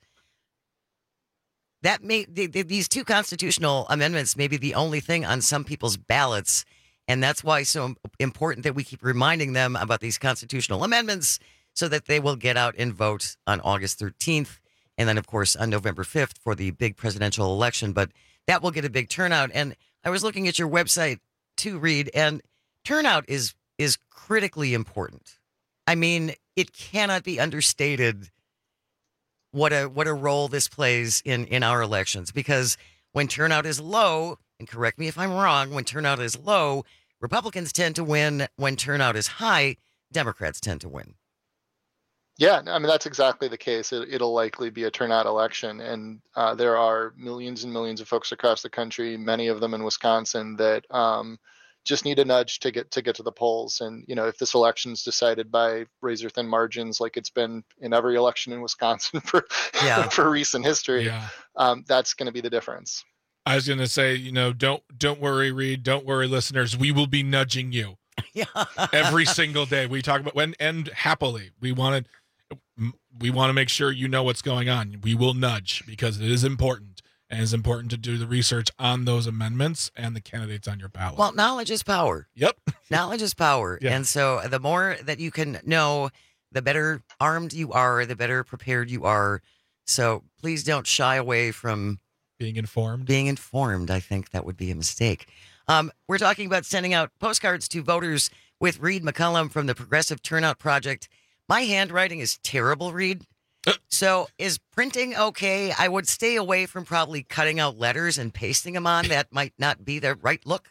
These 2 constitutional amendments may be the only thing on some people's ballots, and that's why it's so important that we keep reminding them about these constitutional amendments, so that they will get out and vote on August 13th, and then, of course, on November 5th for the big presidential election. But that will get a big turnout. And I was looking at your website, too, Reed, and turnout is critically important. I mean, it cannot be understated what a role this plays in our elections, because when turnout is low, and correct me if I'm wrong, when turnout is low, Republicans tend to win. When turnout is high, Democrats tend to win. Yeah, I mean, that's exactly the case. It'll likely be a turnout election. And there are millions and millions of folks across the country, many of them in Wisconsin, that just need a nudge to get to the polls. And, if this election is decided by razor thin margins, like it's been in every election in Wisconsin for recent history, that's going to be the difference. I was going to say, don't worry, Reed. Don't worry, listeners. We will be nudging you. Every single day. We talk about and happily. We want to make sure you know what's going on. We will nudge because it is important, and it's important to do the research on those amendments and the candidates on your ballot. Well, knowledge is power. Yep. Knowledge is power. Yeah. And so the more that you can know, the better armed you are, the better prepared you are. So please don't shy away from being informed. I think that would be a mistake. We're talking about sending out postcards to voters with Reed McCullum from the Progressive Turnout Project. My handwriting is terrible, Reed. So is printing okay? I would stay away from probably cutting out letters and pasting them on. That might not be the right look.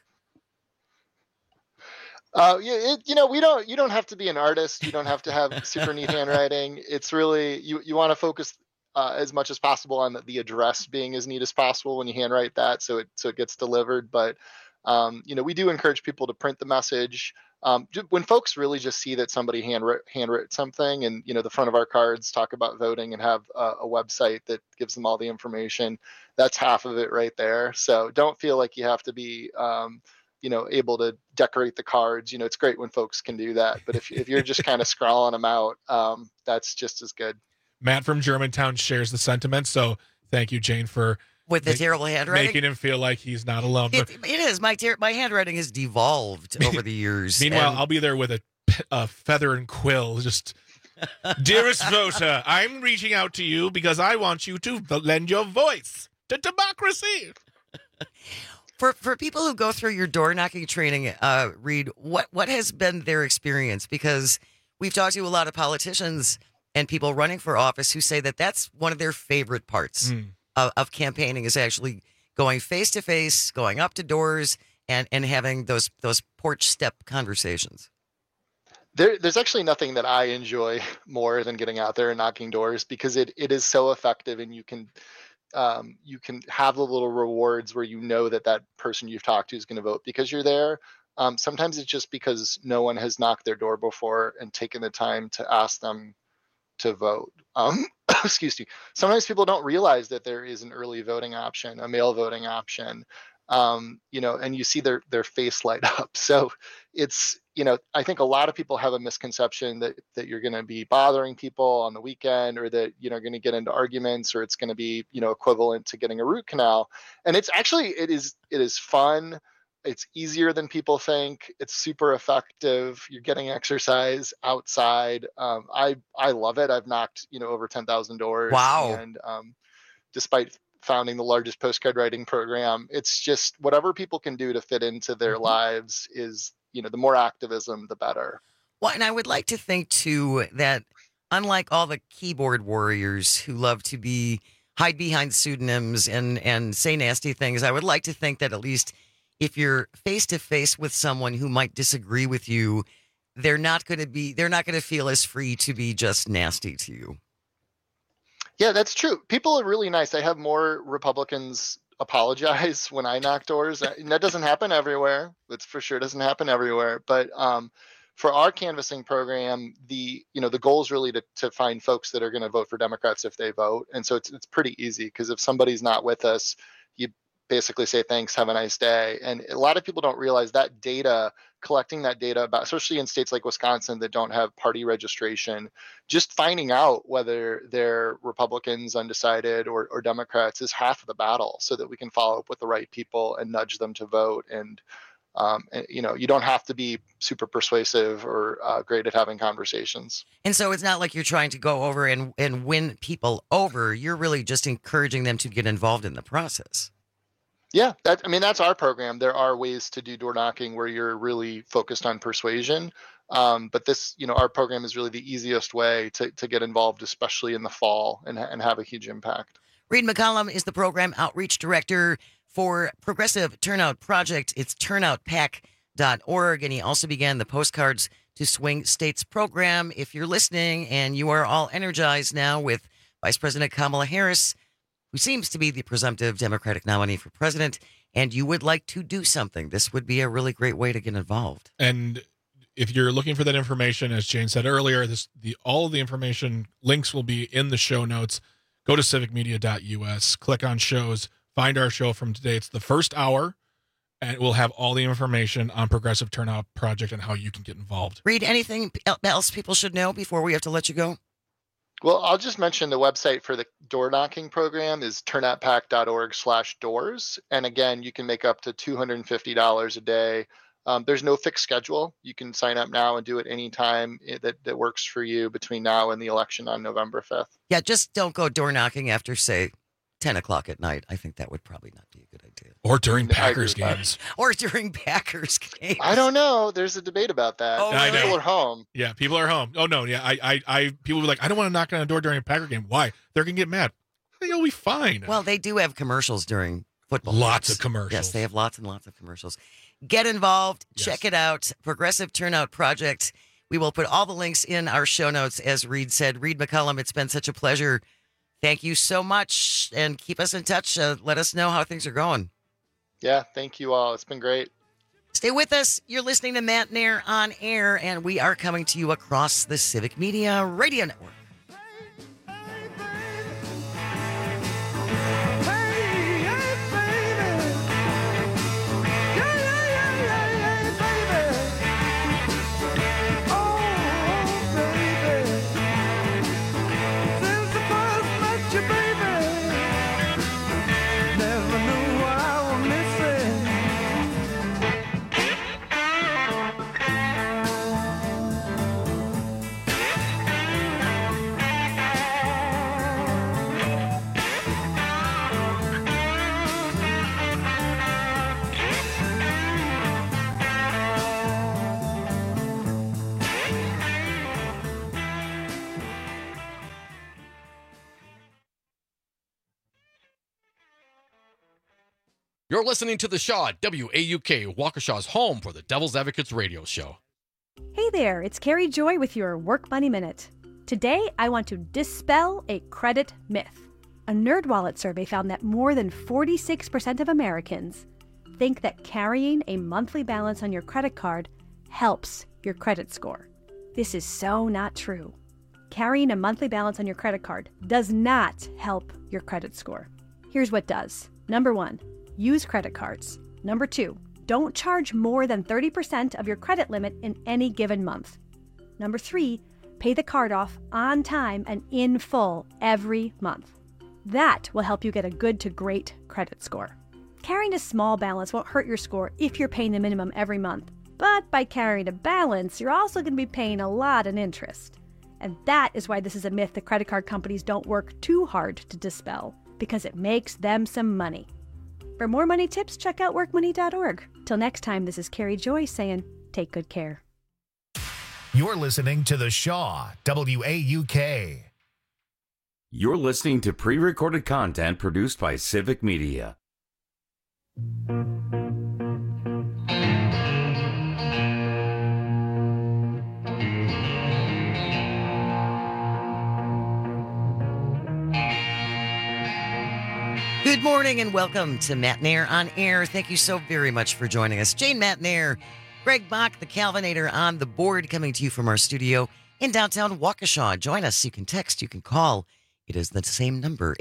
You don't have to be an artist. You don't have to have super neat handwriting. It's really, you want to focus as much as possible on the address being as neat as possible when you handwrite that, so it gets delivered. But we do encourage people to print the message. When folks really just see that somebody handwrote something, and the front of our cards talk about voting and have a website that gives them all the information, that's half of it right there. So don't feel like you have to be able to decorate the cards. It's great when folks can do that, but if you're just kind of scrawling them out, that's just as good. Matt from Germantown shares the sentiment, so thank you, Jane, for with the terrible handwriting, making him feel like he's not alone. It is. My handwriting has devolved over the years. Meanwhile, I'll be there with a feather and quill. Just, dearest voter, I'm reaching out to you because I want you to lend your voice to democracy. For people who go through your door knocking training, Reed, what has been their experience? Because we've talked to a lot of politicians and people running for office who say that that's one of their favorite parts of campaigning is actually going face to face, going up to doors, and having those porch step conversations. There's actually nothing that I enjoy more than getting out there and knocking doors, because it is so effective, and you can have the little rewards where you know that person you've talked to is going to vote because you're there. Sometimes it's just because no one has knocked their door before and taken the time to ask them to vote. Excuse me. Sometimes people don't realize that there is an early voting option, a mail voting option, and you see their face light up. So it's, I think a lot of people have a misconception that you're going to be bothering people on the weekend, or that, going to get into arguments, or it's going to be, equivalent to getting a root canal. And it's actually, it is fun. It's easier than people think. It's super effective. You're getting exercise outside. I love it. I've knocked, over 10,000 doors. Wow. And despite founding the largest postcard writing program, it's just whatever people can do to fit into their lives is, the more activism, the better. Well, and I would like to think too that unlike all the keyboard warriors who love to hide behind pseudonyms and say nasty things, I would like to think that at least if you're face to face with someone who might disagree with you, they're not going to feel as free to be just nasty to you. Yeah, that's true. People are really nice. I have more Republicans apologize when I knock doors. And that doesn't happen everywhere. That's for sure. Doesn't happen everywhere. But for our canvassing program, the goal is really to find folks that are going to vote for Democrats if they vote. And so it's pretty easy, because if somebody's not with us, you basically say, thanks, have a nice day. And a lot of people don't realize that data, collecting that data about, especially in states like Wisconsin that don't have party registration, just finding out whether they're Republicans, undecided, or Democrats is half of the battle, so that we can follow up with the right people and nudge them to vote. And you don't have to be super persuasive or great at having conversations. And so it's not like you're trying to go over and win people over. You're really just encouraging them to get involved in the process. Yeah, that's our program. There are ways to do door knocking where you're really focused on persuasion. But this, our program is really the easiest way to get involved, especially in the fall, and have a huge impact. Reed McCollum is the program outreach director for Progressive Turnout Project. It's turnoutpack.org. And he also began the Postcards to Swing States program. If you're listening and you are all energized now with Vice President Kamala Harris, who seems to be the presumptive Democratic nominee for president, and you would like to do something, this would be a really great way to get involved. And if you're looking for that information, as Jane said earlier, all of the information links will be in the show notes. Go to civicmedia.us, click on shows, find our show from today. It's the first hour, and it will have all the information on Progressive Turnout Project and how you can get involved. Reed, anything else people should know before we have to let you go? Well, I'll just mention the website for the door knocking program is turnoutpack.org/doors. And again, you can make up to $250 a day. There's no fixed schedule. You can sign up now and do it anytime that works for you between now and the election on November 5th. Yeah, just don't go door knocking after, say, 10 o'clock at night. I think that would probably not be a good idea. Or during Packers games. Or during Packers games. I don't know. There's a debate about that. Oh, I know. People are home. Yeah, people are home. Oh, no. Yeah, people were like, I don't want to knock on a door during a Packer game. Why? They're going to get mad. You'll be fine. Well, they do have commercials during football. Lots of commercials. Yes, they have lots and lots of commercials. Get involved. Yes. Check it out. Progressive Turnout Project. We will put all the links in our show notes, as Reed said. Reed McCollum, it's been such a pleasure. Thank you so much, and keep us in touch. Let us know how things are going. Yeah, thank you all. It's been great. Stay with us. You're listening to Matt Nair on Air, and we are coming to you across the Civic Media Radio Network. You're listening to The Shaw at WAUK, Waukesha's home for the Devil's Advocates radio show. Hey there, it's Carrie Joy with your Work Money Minute. Today, I want to dispel a credit myth. A NerdWallet survey found that more than 46% of Americans think that carrying a monthly balance on your credit card helps your credit score. This is so not true. Carrying a monthly balance on your credit card does not help your credit score. Here's what does. Number 1, use credit cards. Number 2, don't charge more than 30% of your credit limit in any given month. Number 3, pay the card off on time and in full every month. That will help you get a good to great credit score. Carrying a small balance won't hurt your score if you're paying the minimum every month. But by carrying a balance, you're also going to be paying a lot in interest. And that is why this is a myth that credit card companies don't work too hard to dispel, because it makes them some money. For more money tips, check out workmoney.org. Till next time, this is Carrie Joy saying, take good care. You're listening to The Shaw, WAUK. You're listening to pre-recorded content produced by Civic Media. Good morning and welcome to Matt Nair on Air. Thank you so very much for joining us. Jane Matt Nair, Greg Bach, the Calvinator on the board, coming to you from our studio in downtown Waukesha. Join us. You can text, you can call. It is the same number,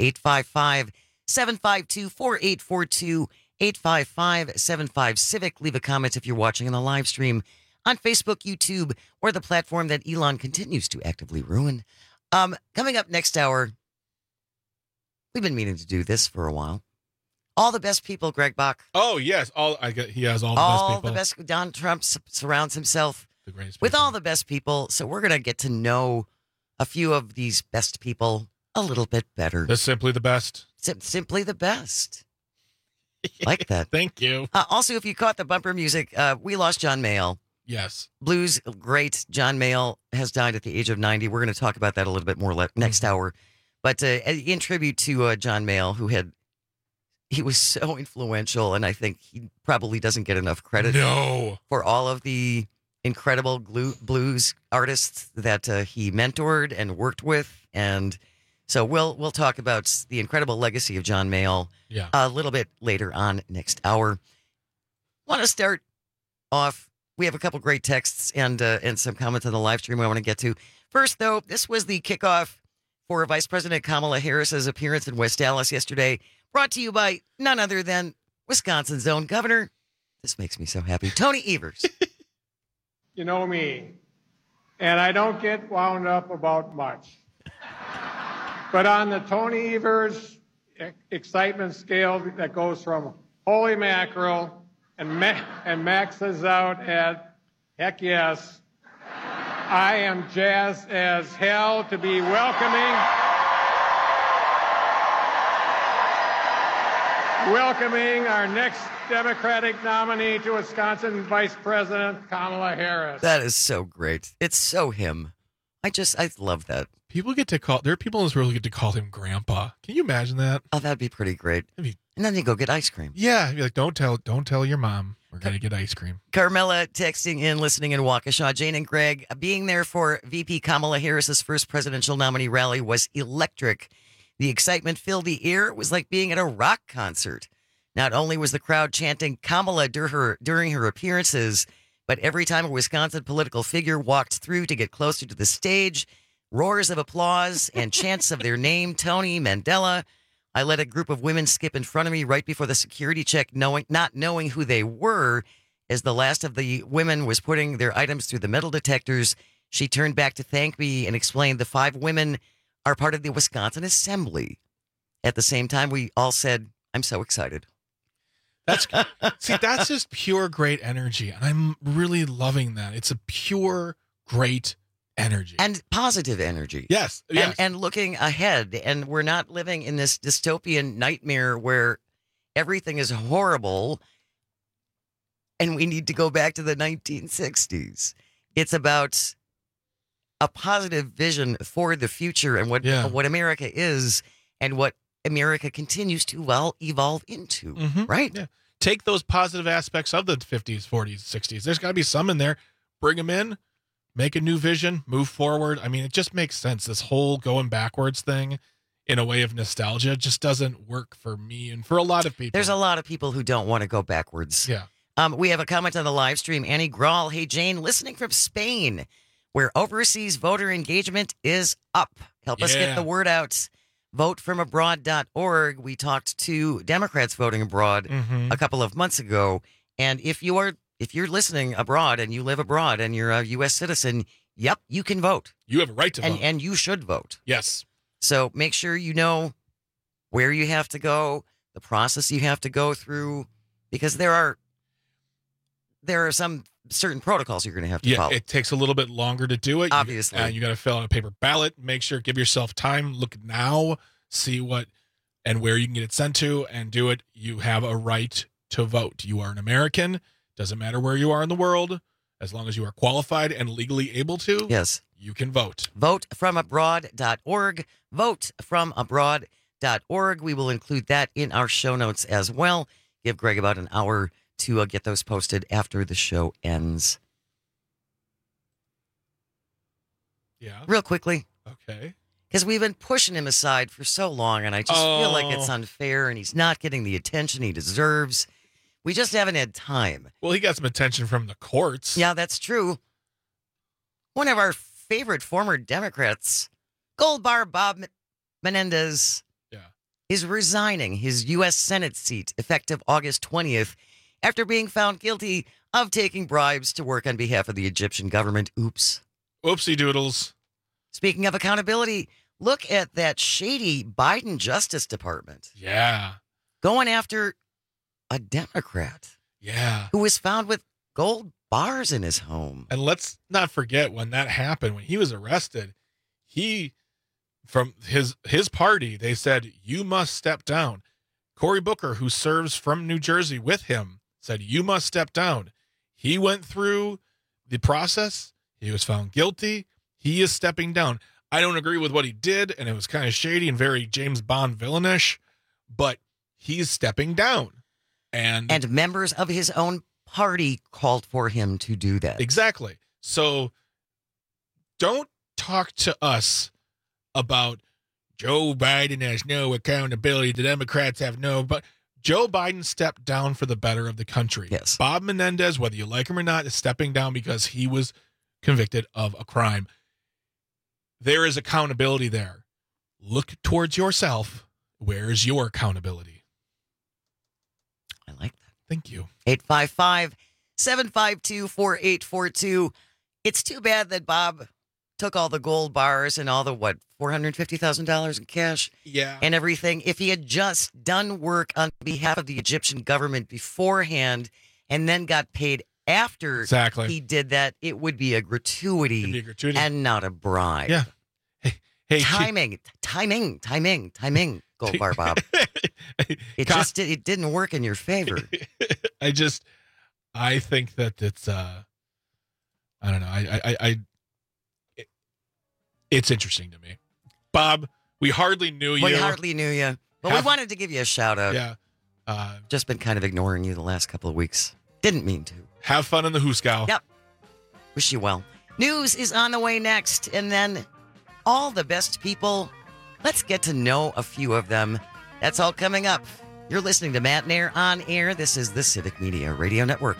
855-752-4842, 855-75-CIVIC. Leave a comment if you're watching in the live stream on Facebook, YouTube, or the platform that Elon continues to actively ruin. Coming up next hour, we've been meaning to do this for a while. All the best people, Greg Bach. Oh, yes. He has all the best people. All the best. Don Trump surrounds himself with all the best people. So we're going to get to know a few of these best people a little bit better. That's simply the best. Simply the best. Like that. Thank you. Also, if you caught the bumper music, we lost John Mayall. Yes. Blues great John Mayall has died at the age of 90. We're going to talk about that a little bit more next hour. But in tribute to John Mayall, he was so influential, and I think he probably doesn't get enough credit for all of the incredible blues artists that he mentored and worked with. And so we'll talk about the incredible legacy of John Mayall a little bit later on next hour. Want to start off, we have a couple great texts and some comments on the live stream I want to get to. First, though, this was the kickoff for Vice President Kamala Harris's appearance in West Dallas yesterday, brought to you by none other than Wisconsin's own governor. This makes me so happy, Tony Evers. You know me, and I don't get wound up about much. But on the Tony Evers excitement scale that goes from holy mackerel and maxes out at heck yes, I am jazzed as hell to be welcoming our next Democratic nominee to Wisconsin Vice President, Kamala Harris. That is so great. It's so him. I love that. There are people in this world who get to call him Grandpa. Can you imagine that? Oh, that'd be pretty great. And then you go get ice cream. Yeah, you'd be like, don't tell your mom. We're going to get ice cream. Carmela texting in, listening in Waukesha. Jane and Greg, being there for VP Kamala Harris's first presidential nominee rally was electric. The excitement filled the air. It was like being at a rock concert. Not only was the crowd chanting Kamala during her appearances, but every time a Wisconsin political figure walked through to get closer to the stage, roars of applause and chants of their name, Tony, Mandela. I let a group of women skip in front of me right before the security check, not knowing who they were. As the last of the women was putting their items through the metal detectors, she turned back to thank me and explained the 5 women are part of the Wisconsin Assembly. At the same time, we all said, I'm so excited. That's just pure great energy. And I'm really loving that. It's a pure, great energy. And positive energy. Yes. And looking ahead. And we're not living in this dystopian nightmare where everything is horrible and we need to go back to the 1960s. It's about a positive vision for the future and what America is and what America continues to evolve into, right? Yeah. take those positive aspects of the 50s, 40s, 60s. There's got to be some in there. Bring them in, make a new vision, move forward. I mean, it just makes sense. This whole going backwards thing in a way of nostalgia just doesn't work for me and for a lot of people. There's a lot of people who don't want to go backwards. Yeah. We have a comment on the live stream. Annie Grawl, hey, Jane, listening from Spain, where overseas voter engagement is up. Help us get the word out. Votefromabroad.org. We talked to Democrats voting abroad a couple of months ago. And if you're listening abroad and you live abroad and you're a U.S. citizen, yep, you can vote. You have a right to vote. And you should vote. Yes. So make sure you know where you have to go, the process you have to go through, because there are some certain protocols you're going to have to follow. It takes a little bit longer to do it. Obviously. You got to fill out a paper ballot. Make sure, give yourself time. Look now, see what and where you can get it sent to and do it. You have a right to vote. You are an American. Doesn't matter where you are in the world. As long as you are qualified and legally able to, yes, you can vote. Votefromabroad.org. Votefromabroad.org. We will include that in our show notes as well. Give Greg about an hour to get those posted after the show ends. Yeah. Real quickly. Okay. Because we've been pushing him aside for so long, and I just feel like it's unfair, and he's not getting the attention he deserves. We just haven't had time. Well, he got some attention from the courts. Yeah, that's true. One of our favorite former Democrats, Gold Bar Bob Menendez, is resigning his U.S. Senate seat effective August 20th after being found guilty of taking bribes to work on behalf of the Egyptian government. Oops. Oopsie doodles. Speaking of accountability, look at that shady Biden Justice Department. Yeah. Going after a Democrat. Yeah. Who was found with gold bars in his home. And let's not forget when that happened, when he was arrested, from his party, they said, you must step down. Cory Booker, who serves from New Jersey with him, said, you must step down. He went through the process. He was found guilty. He is stepping down. I don't agree with what he did, and it was kind of shady and very James Bond villainish, but he's stepping down. And members of his own party called for him to do that. Exactly. So don't talk to us about Joe Biden has no accountability. The Democrats have no, but Joe Biden stepped down for the better of the country. Yes. Bob Menendez, whether you like him or not, is stepping down because he was convicted of a crime. There is accountability there. Look towards yourself. Where is your accountability? I like that. Thank you. 855-752-4842. It's too bad that Bob took all the gold bars and all the, $450,000 in cash? Yeah. And everything. If he had just done work on behalf of the Egyptian government beforehand and then got paid after he did that, it would be a gratuity, and not a bribe. Yeah. Hey, timing, Gold Bar Bob. It didn't work in your favor. I think that it's I don't know. It's interesting to me. Bob, we hardly knew you. We hardly knew you. But we wanted to give you a shout out. Yeah. Just been kind of ignoring you the last couple of weeks. Didn't mean to. Have fun in the Hooskow. Yep. Wish you well. News is on the way next, and then all the best people. Let's get to know a few of them. That's all coming up. You're listening to Matt and Air on Air. This is the Civic Media Radio Network.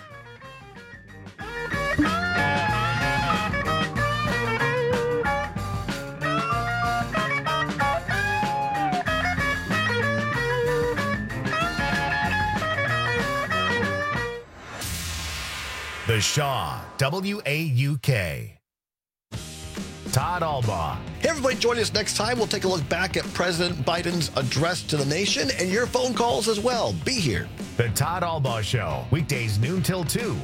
The Shaw, WAUK. Todd Albaugh. Hey, everybody, join us next time. We'll take a look back at President Biden's address to the nation and your phone calls as well. Be here. The Todd Albaugh Show, weekdays noon till 2.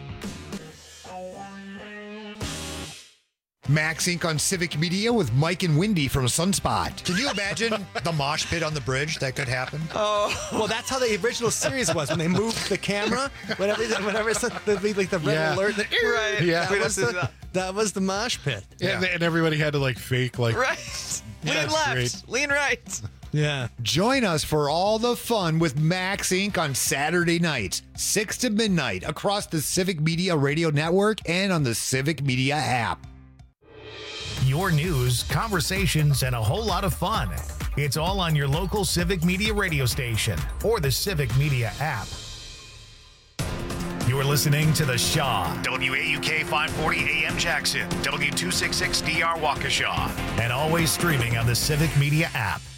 Max Inc. on Civic Media with Mike and Wendy from Sunspot. Can you imagine the mosh pit on the bridge that could happen? Oh, well, that's how the original series was when they moved the camera. Whenever it's like the red alert, right? Yeah, that was the mosh pit. Yeah. And everybody had to fake right. Lean left, lean right. Yeah. Join us for all the fun with Max Inc. on Saturday nights, 6 to midnight, across the Civic Media Radio Network and on the Civic Media app. Your news, conversations, and a whole lot of fun. It's all on your local Civic Media radio station or the Civic Media app. You're listening to The Shaw, WAUK 540 AM Jackson, W266DR Waukesha, and always streaming on the Civic Media app.